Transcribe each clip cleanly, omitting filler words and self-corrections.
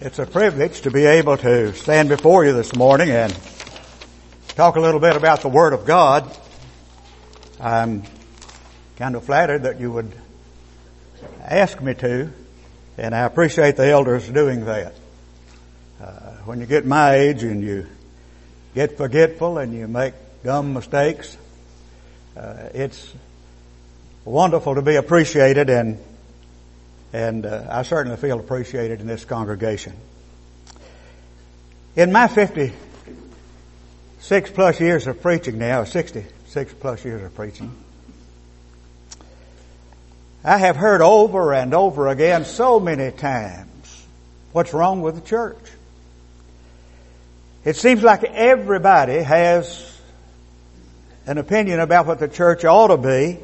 It's a privilege to be able to stand before you this morning and talk a little bit about the Word of God. I'm kind of flattered that you would ask me to, and I appreciate the elders doing that. When you get my age and you get forgetful and you make dumb mistakes, it's wonderful to be appreciated, and I certainly feel appreciated in this congregation. In my 56 plus years of preaching now, 66 plus years of preaching, I have heard over and over again so many times what's wrong with the church. It seems like everybody has an opinion about what the church ought to be.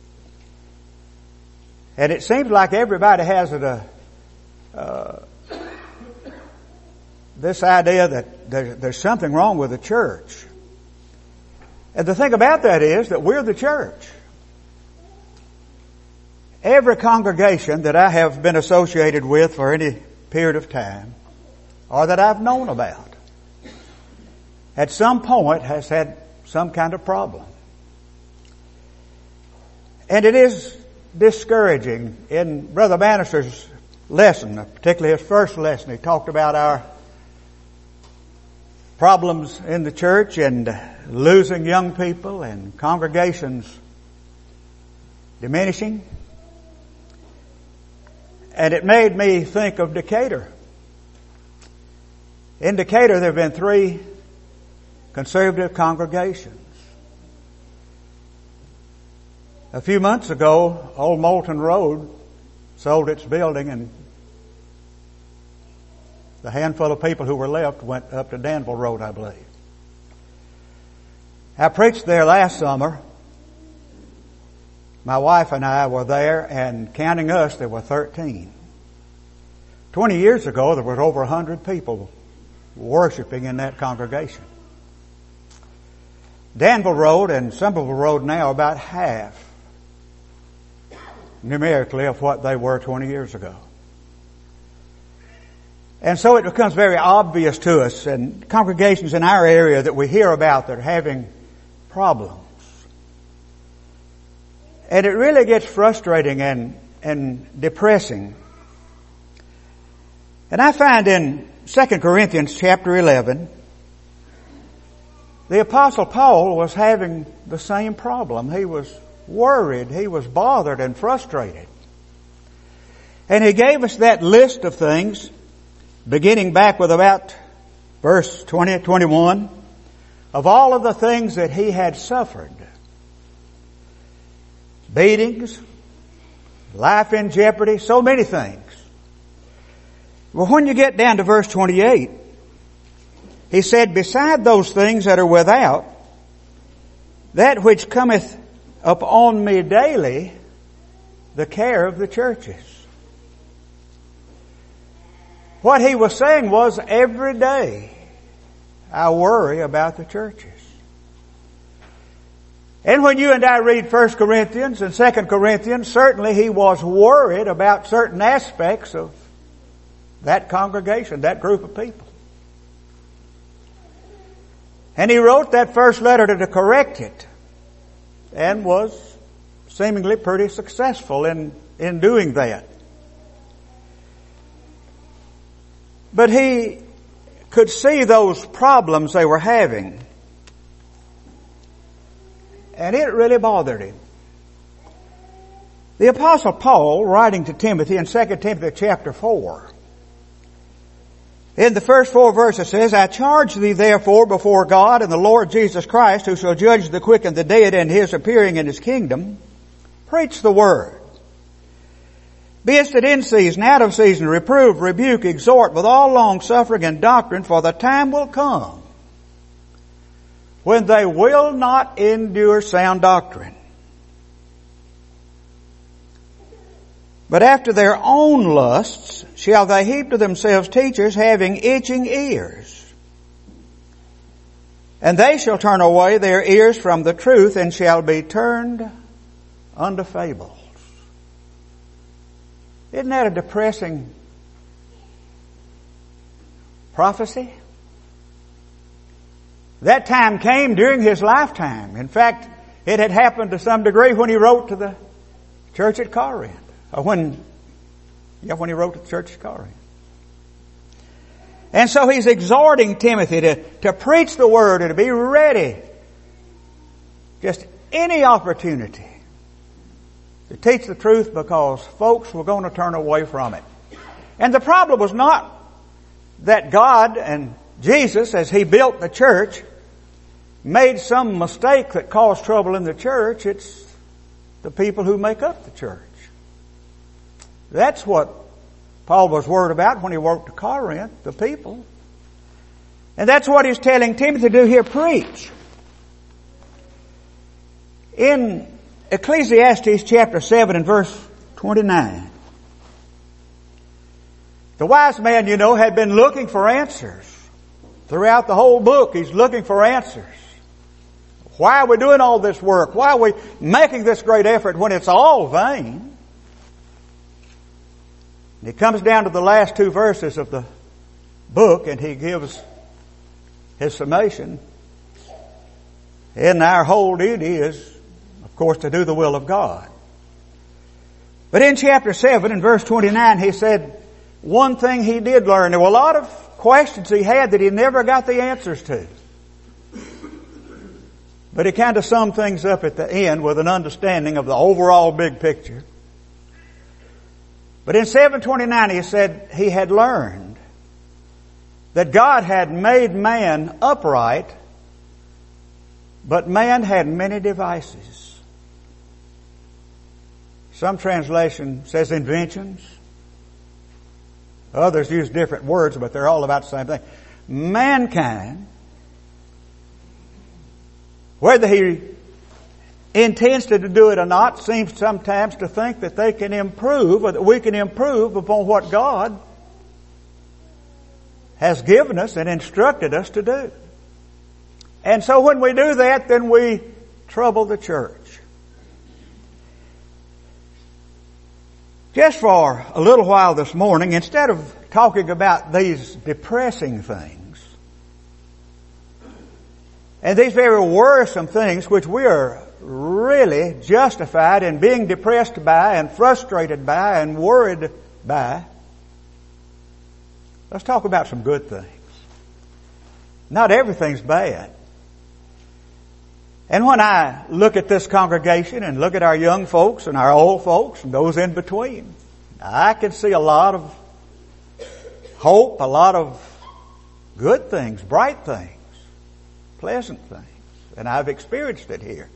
And it seems like everybody has this idea that there's something wrong with the church. And the thing about that is that we're the church. Every congregation that I have been associated with for any period of time, or that I've known about, at some point has had some kind of problem. And it is discouraging. In Brother Bannister's lesson, particularly his first lesson, he talked about our problems in the church and losing young people and congregations diminishing. And it made me think of Decatur. In Decatur there have been 3 conservative congregations. A few months ago, Old Moulton Road sold its building, and the handful of people who were left went up to Danville Road, I believe. I preached there last summer. My wife and I were there, and counting us, there were 13. 20 years ago, there was over 100 people worshiping in that congregation. Danville Road and Somerville Road now about half, numerically, of what they were 20 years ago. And so it becomes very obvious to us, and congregations in our area that we hear about that are having problems. And it really gets frustrating and depressing. And I find in 2 Corinthians chapter 11, the Apostle Paul was having the same problem. He was worried, he was bothered and frustrated. And he gave us that list of things, beginning back with about verse 20, 21, of all of the things that he had suffered. Beatings, life in jeopardy, so many things. Well, when you get down to verse 28, he said, beside those things that are without, that which cometh upon me daily, the care of the churches. What he was saying was, every day I worry about the churches. And when you and I read 1 Corinthians and 2 Corinthians, certainly he was worried about certain aspects of that congregation, that group of people. And he wrote that first letter to correct it, and was seemingly pretty successful in doing that. But he could see those problems they were having, and it really bothered him. The Apostle Paul, writing to Timothy in 2 Timothy chapter 4, in the first 4 verses says, I charge thee therefore before God and the Lord Jesus Christ, who shall judge the quick and the dead in his appearing in his kingdom, preach the word. Be instant in season, out of season, reprove, rebuke, exhort with all long suffering and doctrine, for the time will come when they will not endure sound doctrine, but after their own lusts shall they heap to themselves teachers having itching ears. And they shall turn away their ears from the truth and shall be turned unto fables. Isn't that a depressing prophecy. That time came during his lifetime. In fact, it had happened to some degree when he wrote to the church at Corinth. When he wrote to the church at Corinth. And so he's exhorting Timothy to preach the Word and to be ready. Just any opportunity to teach the truth, because folks were going to turn away from it. And the problem was not that God and Jesus, as He built the church, made some mistake that caused trouble in the church. It's the people who make up the church. That's what Paul was worried about when he wrote to Corinth, the people. And that's what he's telling Timothy to do here, preach. In Ecclesiastes chapter 7 and verse 29, the wise man, had been looking for answers. Throughout the whole book, he's looking for answers. Why are we doing all this work? Why are we making this great effort when it's all vain? And he comes down to the last two verses of the book and he gives his summation. And our whole duty is, of course, to do the will of God. But in chapter 7 and verse 29, he said one thing he did learn. There were a lot of questions he had that he never got the answers to. But he kind of summed things up at the end with an understanding of the overall big picture. But in 7:29 he said he had learned that God had made man upright, but man had many devices. Some translation says inventions. Others use different words, but they're all about the same thing. Mankind, whether he intends to do it or not, seems sometimes to think that they can improve, or that we can improve upon what God has given us and instructed us to do. And so when we do that, then we trouble the church. Just for a little while this morning, instead of talking about these depressing things, and these very worrisome things which we are really justified in being depressed by and frustrated by and worried by, let's talk about some good things. Not everything's bad. And when I look at this congregation and look at our young folks and our old folks and those in between, I can see a lot of hope, a lot of good things, bright things, pleasant things. And I've experienced it here.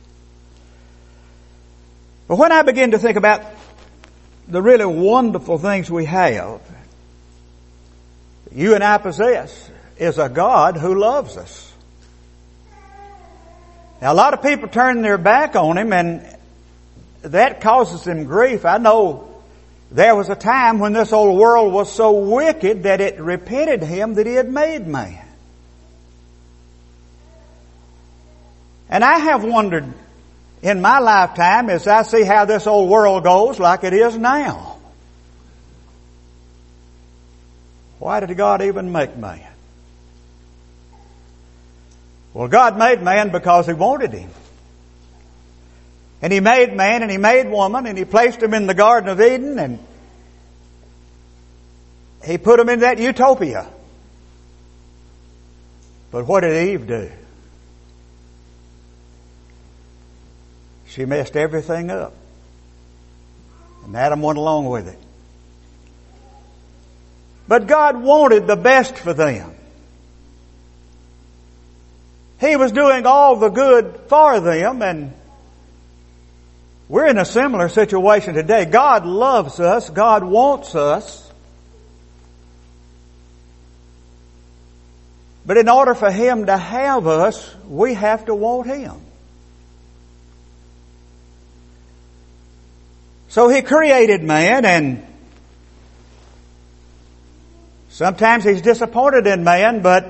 But when I begin to think about the really wonderful things we have, you and I possess, is a God who loves us. Now, a lot of people turn their back on Him, and that causes them grief. I know there was a time when this old world was so wicked that it repented Him that He had made man. And I have wondered in my lifetime, as I see how this old world goes like it is now, why did God even make man? Well, God made man because He wanted him. And He made man and He made woman and He placed them in the Garden of Eden and He put them in that utopia. But what did Eve do? She messed everything up. And Adam went along with it. But God wanted the best for them. He was doing all the good for them, and we're in a similar situation today. God loves us. God wants us. But in order for Him to have us, we have to want Him. So He created man, and sometimes He's disappointed in man, but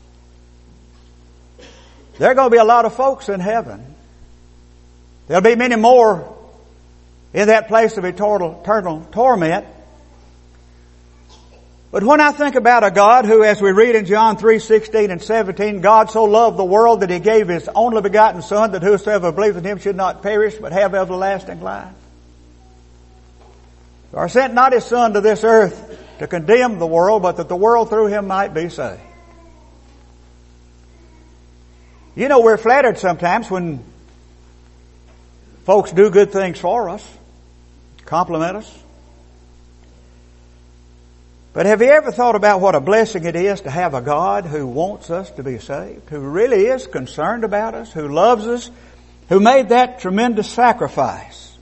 there are going to be a lot of folks in heaven. There'll be many more in that place of eternal torment. But when I think about a God who, as we read in John 3:16 and 17, God so loved the world that He gave His only begotten Son, that whosoever believes in Him should not perish but have everlasting life. Or sent not His Son to this earth to condemn the world, but that the world through Him might be saved. You know, we're flattered sometimes when folks do good things for us, compliment us. But have you ever thought about what a blessing it is to have a God who wants us to be saved, who really is concerned about us, who loves us, who made that tremendous sacrifice?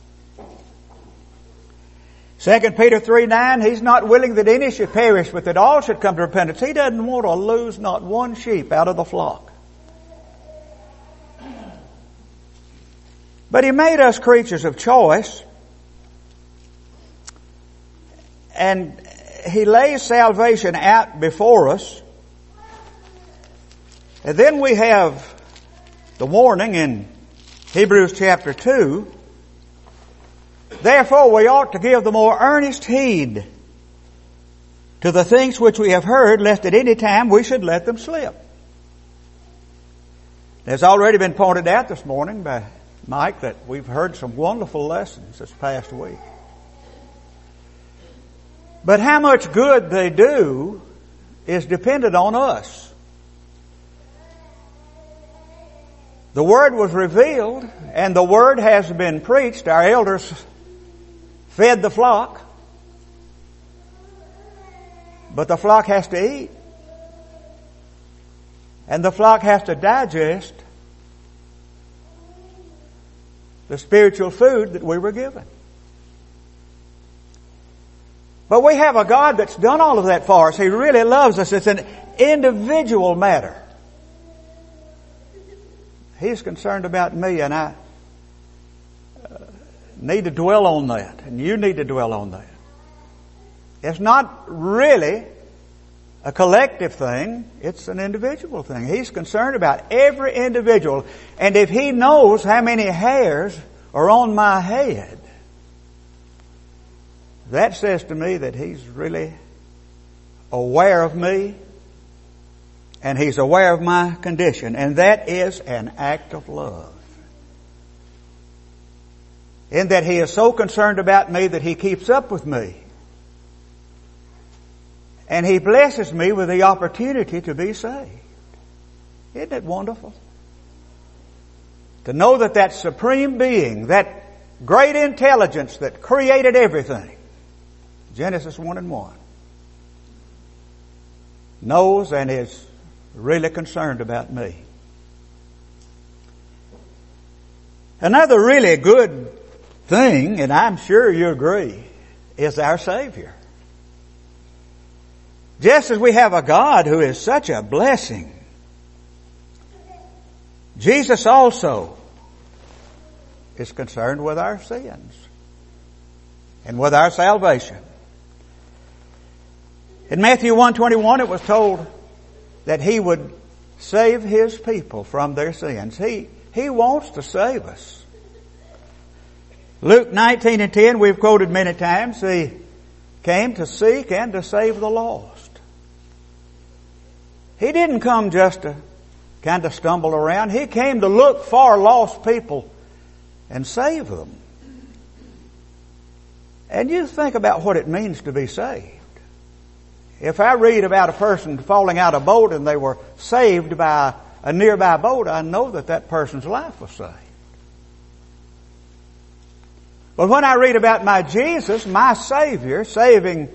2 Peter 3:9, He's not willing that any should perish, but that all should come to repentance. He doesn't want to lose not one sheep out of the flock. But He made us creatures of choice, and He lays salvation out before us. And then we have the warning in Hebrews chapter 2. Therefore we ought to give the more earnest heed to the things which we have heard, lest at any time we should let them slip. It's already been pointed out this morning by Mike that we've heard some wonderful lessons this past week. But how much good they do is dependent on us. The Word was revealed and the Word has been preached. Our elders fed the flock. But the flock has to eat. And the flock has to digest the spiritual food that we were given. But we have a God that's done all of that for us. He really loves us. It's an individual matter. He's concerned about me, and I need to dwell on that, and you need to dwell on that. It's not really a collective thing. It's an individual thing. He's concerned about every individual. And if He knows how many hairs are on my head, that says to me that He's really aware of me and He's aware of my condition. And that is an act of love. In that He is so concerned about me that He keeps up with me. And He blesses me with the opportunity to be saved. Isn't it wonderful? To know that that supreme being, that great intelligence that created everything, Genesis 1:1, knows and is really concerned about me. Another really good thing, and I'm sure you agree, is our Savior. Just as we have a God who is such a blessing, Jesus also is concerned with our sins and with our salvation. In Matthew 1:21 it was told that He would save His people from their sins. He wants to save us. Luke 19:10 we've quoted many times. He came to seek and to save the lost. He didn't come just to kind of stumble around. He came to look for lost people and save them. And you think about what it means to be saved. If I read about a person falling out of a boat and they were saved by a nearby boat, I know that that person's life was saved. But when I read about my Jesus, my Savior, saving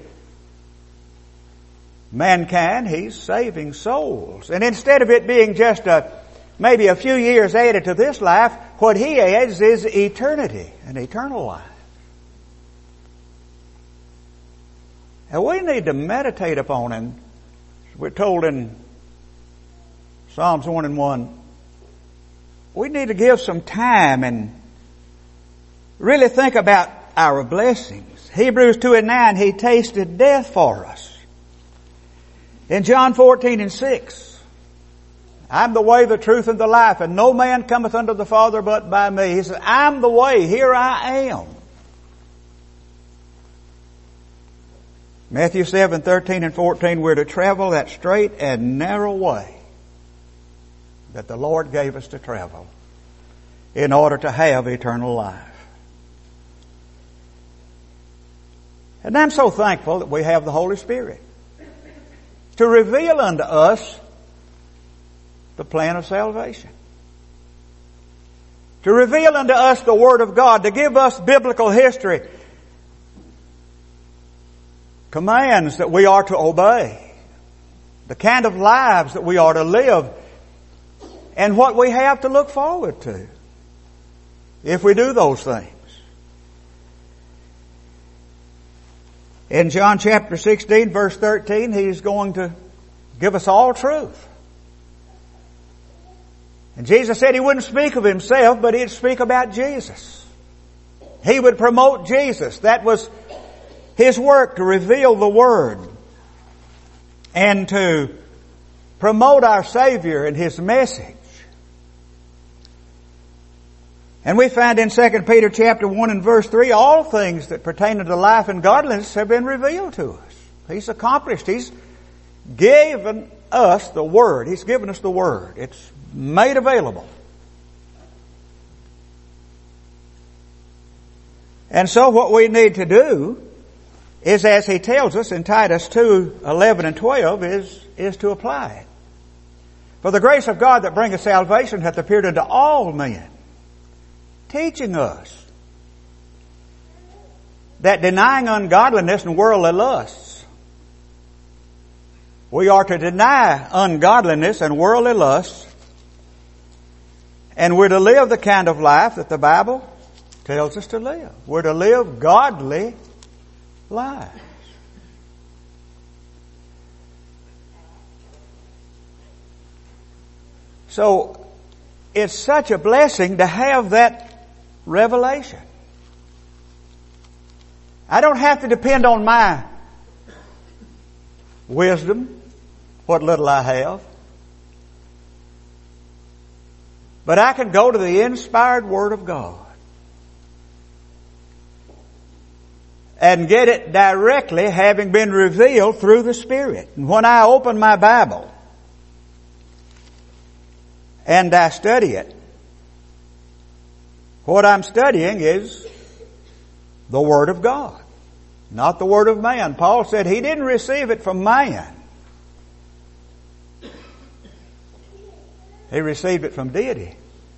mankind, He's saving souls. And instead of it being just maybe a few years added to this life, what He adds is eternity, an eternal life. And we need to meditate upon Him. We're told in Psalms 1:1, we need to give some time and really think about our blessings. Hebrews 2:9, He tasted death for us. In John 14:6, I'm the way, the truth, and the life, and no man cometh unto the Father but by me. He says, I'm the way, here I am. Matthew 7:13 and 14, we're to travel that straight and narrow way that the Lord gave us to travel in order to have eternal life. And I'm so thankful that we have the Holy Spirit to reveal unto us the plan of salvation. To reveal unto us the Word of God, to give us biblical history, commands that we are to obey, the kind of lives that we are to live, and what we have to look forward to if we do those things. In John chapter 16, verse 13, He's going to give us all truth. And Jesus said He wouldn't speak of Himself, but He'd speak about Jesus. He would promote Jesus. That was His work, to reveal the Word and to promote our Savior and His message. And we find in 2 Peter chapter 1 and verse 3, all things that pertain to life and godliness have been revealed to us. He's accomplished. He's given us the Word. He's given us the Word. It's made available. And so what we need to do is, as He tells us in Titus 2:11 and 12, is to apply it. For the grace of God that bringeth salvation hath appeared unto all men, teaching us that denying ungodliness and worldly lusts, we are to deny ungodliness and worldly lusts, and we're to live the kind of life that the Bible tells us to live. We're to live godly lives. So it's such a blessing to have that revelation. I don't have to depend on my wisdom, what little I have. But I can go to the inspired Word of God and get it directly, having been revealed through the Spirit. And when I open my Bible and I study it, what I'm studying is the Word of God, not the Word of man. Paul said he didn't receive it from man. He received it from deity.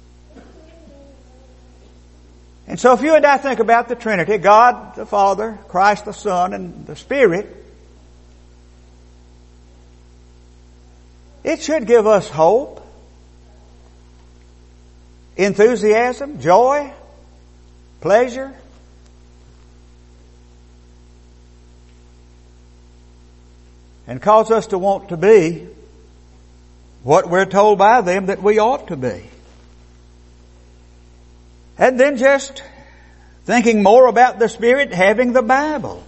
And so if you and I think about the Trinity, God the Father, Christ the Son, and the Spirit, it should give us hope, enthusiasm, joy, pleasure. And cause us to want to be what we're told by them that we ought to be. And then just thinking more about the Spirit, having the Bible.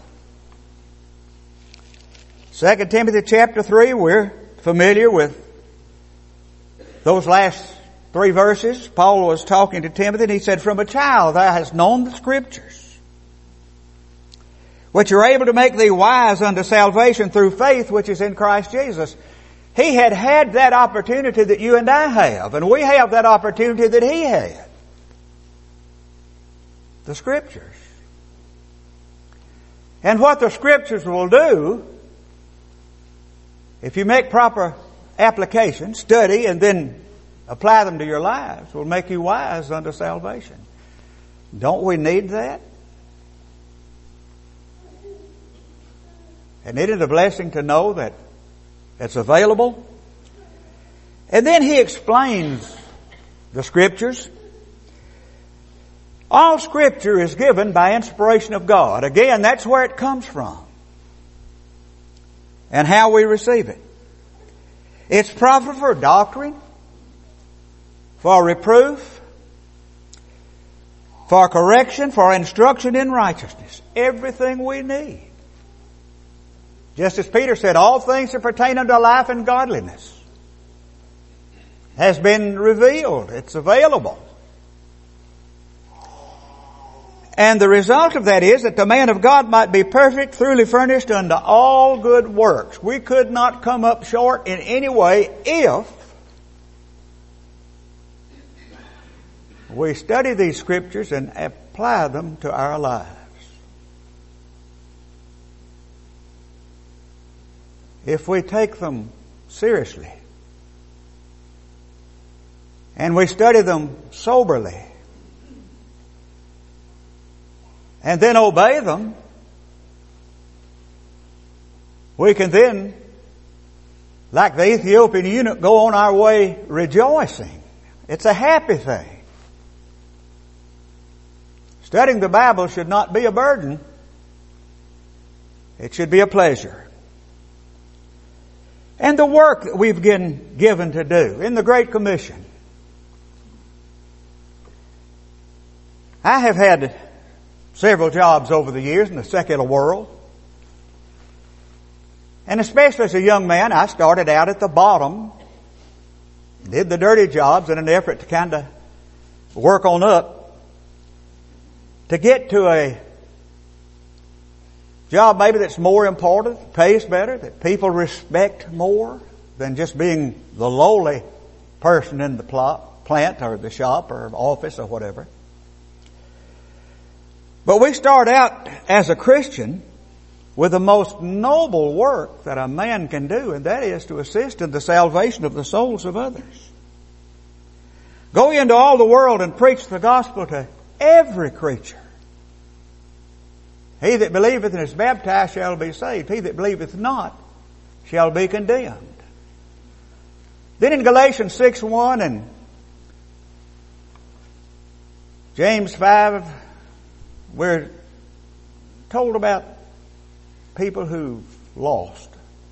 2 Timothy chapter 3, we're familiar with those last 3 verses. Paul was talking to Timothy and he said, "From a child thou hast known the Scriptures, which are able to make thee wise unto salvation through faith which is in Christ Jesus." He had had that opportunity that you and I have, and we have that opportunity that he had. The Scriptures. And what the Scriptures will do, if you make proper application, study, and then apply them to your lives, will make you wise unto salvation. Don't we need that? And isn't it a blessing to know that it's available? And then he explains the Scriptures. All Scripture is given by inspiration of God. Again, that's where it comes from. And how we receive it. It's profitable for doctrine, for reproof, for correction, for instruction in righteousness. Everything we need. Just as Peter said, all things that pertain unto life and godliness has been revealed. It's available. And the result of that is that the man of God might be perfect, thoroughly furnished unto all good works. We could not come up short in any way if we study these scriptures and apply them to our lives. If we take them seriously and we study them soberly and then obey them, we can then, like the Ethiopian eunuch, go on our way rejoicing. It's a happy thing. Studying the Bible should not be a burden. It should be a pleasure. And the work that we've been given to do in the Great Commission. I have had several jobs over the years in the secular world. And especially as a young man, I started out at the bottom, did the dirty jobs in an effort to kind of work on up to get to a job maybe that's more important, pays better, that people respect more than just being the lowly person in the plant or the shop or office or whatever. But we start out as a Christian with the most noble work that a man can do, and that is to assist in the salvation of the souls of others. Go into all the world and preach the gospel to every creature. He that believeth and is baptized shall be saved. He that believeth not shall be condemned. Then in Galatians 6:1 and James 5, we're told about people who've lost.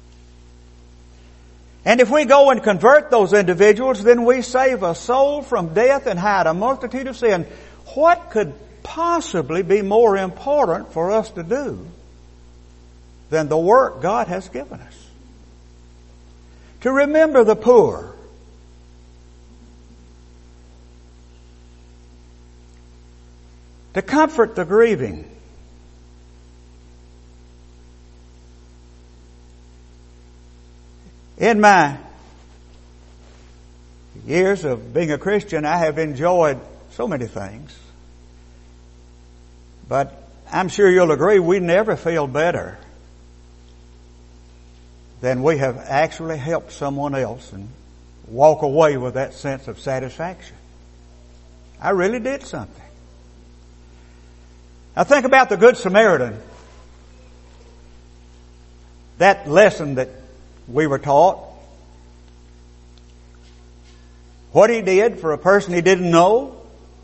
And if we go and convert those individuals, then we save a soul from death and hide a multitude of sin. What could possibly be more important for us to do than the work God has given us? To remember the poor, to comfort the grieving, in my years of being a Christian, I have enjoyed so many things. But I'm sure you'll agree we never feel better than we have actually helped someone else and walk away with that sense of satisfaction. I really did something. Now think about the Good Samaritan. That lesson that we were taught. What he did for a person he didn't know.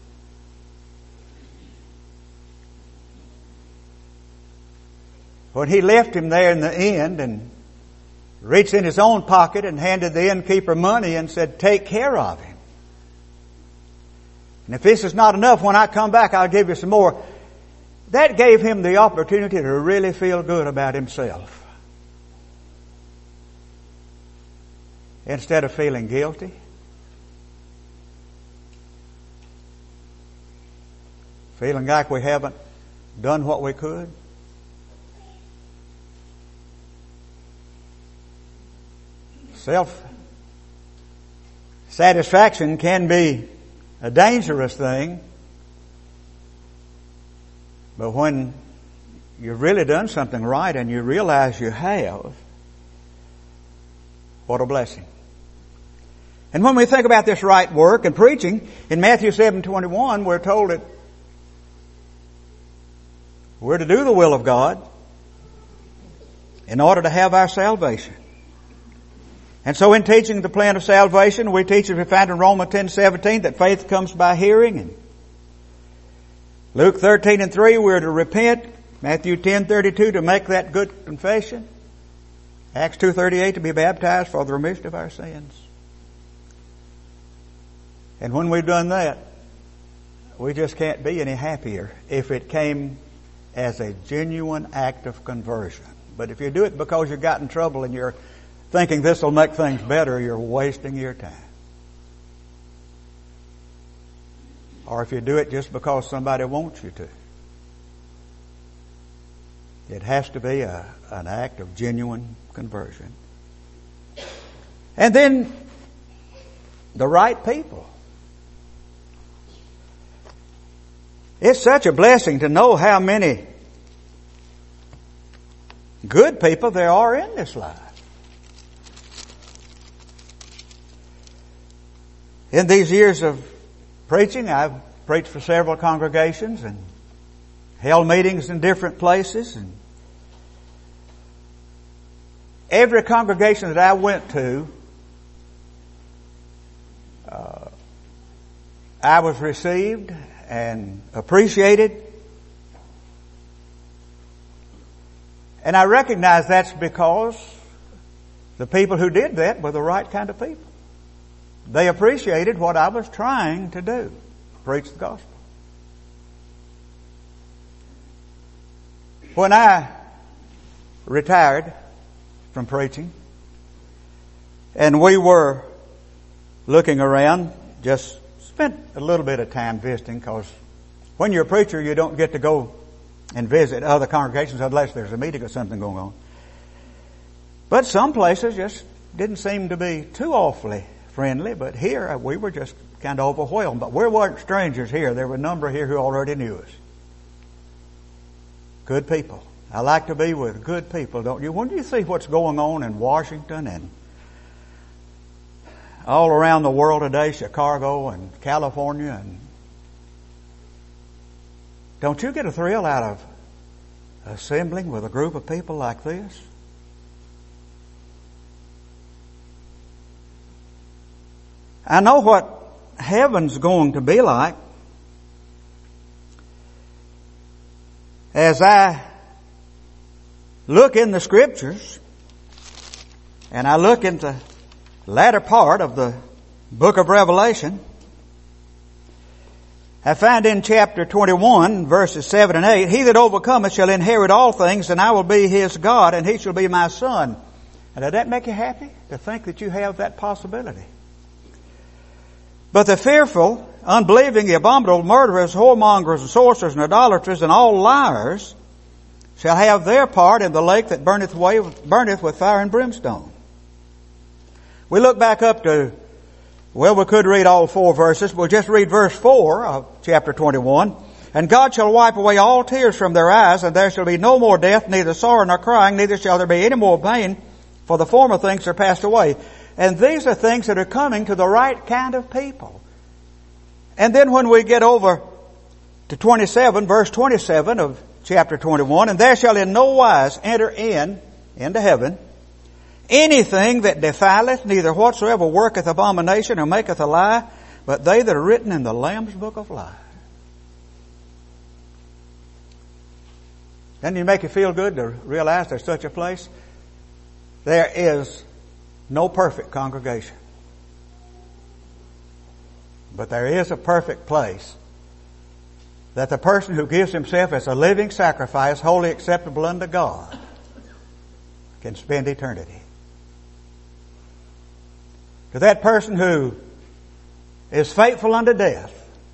When he left him there in the end and reached in his own pocket and handed the innkeeper money and said, "Take care of him. And if this is not enough, when I come back, I'll give you some more." That gave him the opportunity to really feel good about himself. Instead of feeling guilty. Feeling like we haven't done what we could. Self-satisfaction can be a dangerous thing, but when you've really done something right and you realize you have, what a blessing. And when we think about this right work and preaching, in Matthew 7:21, we're told that we're to do the will of God in order to have our salvation. And so in teaching the plan of salvation, we teach, as we find in Romans 10:17, that faith comes by hearing. And Luke 13:3, we're to repent. Matthew 10:32, to make that good confession. Acts 2:38, to be baptized for the remission of our sins. And when we've done that, we just can't be any happier if it came as a genuine act of conversion. But if you do it because you got in trouble and you're thinking this will make things better, you're wasting your time. Or if you do it just because somebody wants you to. It has to be an act of genuine conversion. And then the right people. It's such a blessing to know how many good people there are in this life. In these years of preaching, I've preached for several congregations and held meetings in different places. And every congregation that I went to, I was received and appreciated. And I recognize that's because the people who did that were the right kind of people. They appreciated what I was trying to do, preach the gospel. When I retired from preaching, and we were looking around, just spent a little bit of time visiting, because when you're a preacher, you don't get to go and visit other congregations unless there's a meeting or something going on. But some places just didn't seem to be too awfully friendly, but here we were just kind of overwhelmed. But we weren't strangers here. There were a number here who already knew us. Good people. I like to be with good people, don't you? When you see what's going on in Washington and all around the world today, Chicago and California, and don't you get a thrill out of assembling with a group of people like this? I know what heaven's going to be like as I look in the Scriptures and I look into the latter part of the book of Revelation. I find in chapter 21, verses 7 and 8, He that overcometh shall inherit all things, and I will be his God, and he shall be my son. And does that make you happy to think that you have that possibility? But the fearful, unbelieving, the abominable, murderers, whoremongers, and sorcerers, and idolaters, and all liars shall have their part in the lake that burneth with fire and brimstone. We look back up to, well, we could read all 4 verses. We'll just read verse 4 of chapter 21. And God shall wipe away all tears from their eyes, and there shall be no more death, neither sorrow nor crying, neither shall there be any more pain, for the former things are passed away. And these are things that are coming to the right kind of people. And then when we get over to 27, verse 27 of chapter 21, and there shall in no wise enter into heaven anything that defileth, neither whatsoever worketh abomination or maketh a lie, but they that are written in the Lamb's book of life. Doesn't it make you feel good to realize there's such a place? There is no perfect congregation. But there is a perfect place that the person who gives himself as a living sacrifice, wholly acceptable unto God, can spend eternity. To that person who is faithful unto death,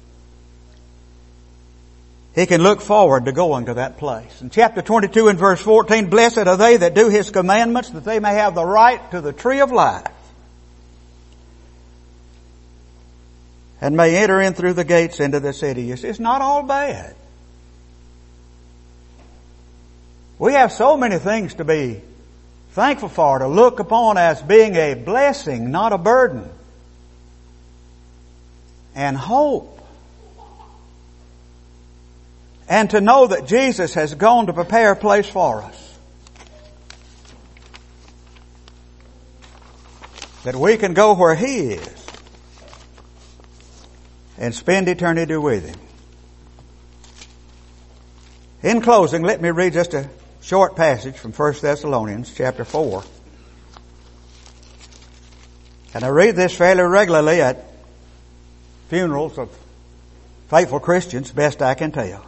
he can look forward to going to that place. In chapter 22 and verse 14, Blessed are they that do His commandments, that they may have the right to the tree of life, and may enter in through the gates into the city. You see, it's not all bad. We have so many things to be thankful for, to look upon as being a blessing, not a burden. And hope. And to know that Jesus has gone to prepare a place for us, that we can go where He is and spend eternity with Him. In closing, let me read just a short passage from 1 Thessalonians chapter 4. And I read this fairly regularly at funerals of faithful Christians, best I can tell.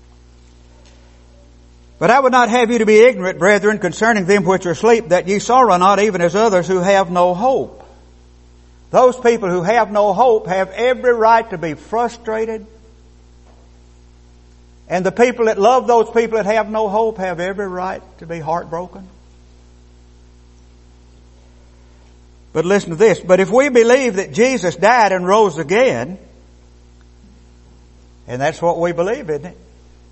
But I would not have you to be ignorant, brethren, concerning them which are asleep, that ye sorrow not, even as others who have no hope. Those people who have no hope have every right to be frustrated And the people that love those people that have no hope have every right to be heartbroken. But listen to this. But if we believe that Jesus died and rose again, and that's what we believe, isn't it?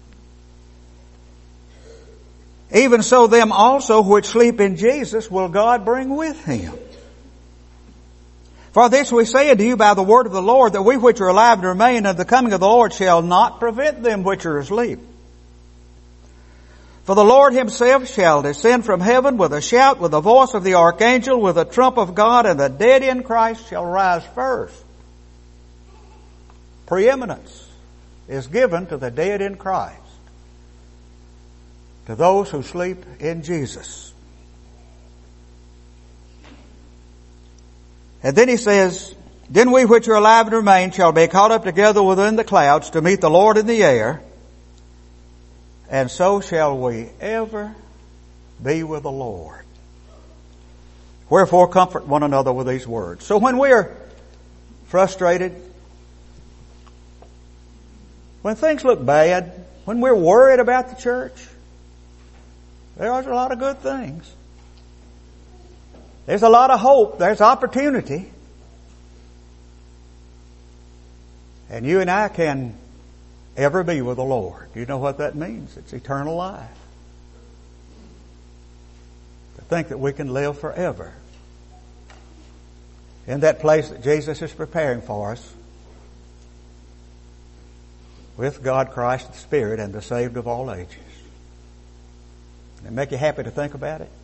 Even so them also which sleep in Jesus will God bring with Him. For this we say unto you by the word of the Lord, that we which are alive and remain unto the coming of the Lord shall not prevent them which are asleep. For the Lord Himself shall descend from heaven with a shout, with the voice of the archangel, with the trump of God, and the dead in Christ shall rise first. Preeminence is given to the dead in Christ, to those who sleep in Jesus. And then he says, then we which are alive and remain shall be caught up together within the clouds to meet the Lord in the air, and so shall we ever be with the Lord. Wherefore comfort one another with these words. So when we are frustrated, when things look bad, when we're worried about the church, there's a lot of good things. There's a lot of hope. There's opportunity. And you and I can ever be with the Lord. You know what that means? It's eternal life. To think that we can live forever in that place that Jesus is preparing for us with God, Christ, the Spirit, and the saved of all ages. Does it make you happy to think about it?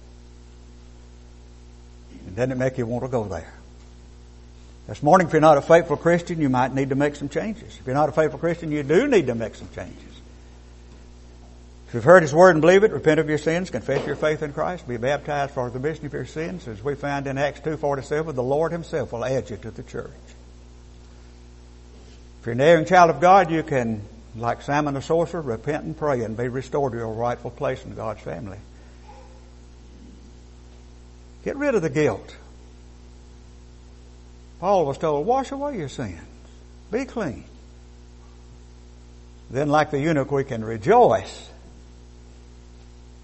And doesn't it make you want to go there? This morning, if you're not a faithful Christian, you might need to make some changes. If you're not a faithful Christian, you do need to make some changes. If you've heard His Word and believe it, repent of your sins, confess your faith in Christ, be baptized for the remission of your sins. As we find in Acts 2:47, the Lord Himself will add you to the church. If you're an erring child of God, you can, like Simon the sorcerer, repent and pray and be restored to your rightful place in God's family. Get rid of the guilt. Paul was told, wash away your sins. Be clean. Then, like the eunuch, we can rejoice.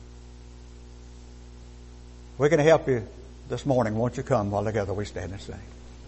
We're going to help you this morning. Won't you come while together we stand and sing?